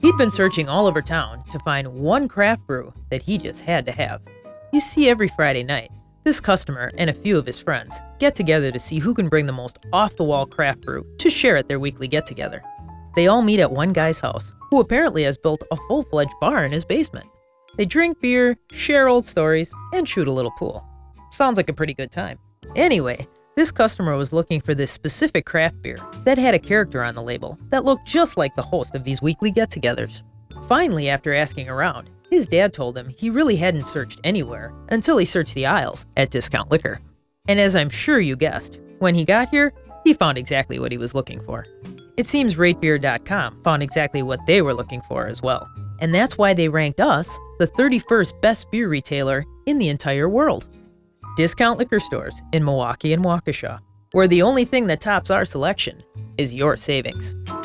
He'd been searching all over town to find one craft brew that he just had to have. You see, every Friday night, this customer and a few of his friends get together to see who can bring the most off-the-wall craft brew to share at their weekly get-together. They all meet at one guy's house, who apparently has built a full-fledged bar in his basement. They drink beer, share old stories, and shoot a little pool. Sounds like a pretty good time. Anyway, this customer was looking for this specific craft beer that had a character on the label that looked just like the host of these weekly get-togethers. Finally, after asking around, his dad told him he really hadn't searched anywhere until he searched the aisles at Discount Liquor. And as I'm sure you guessed, when he got here, he found exactly what he was looking for. It seems RateBeer.com found exactly what they were looking for as well. And that's why they ranked us the 31st best beer retailer in the entire world. Discount liquor stores in Milwaukee and Waukesha, where the only thing that tops our selection is your savings.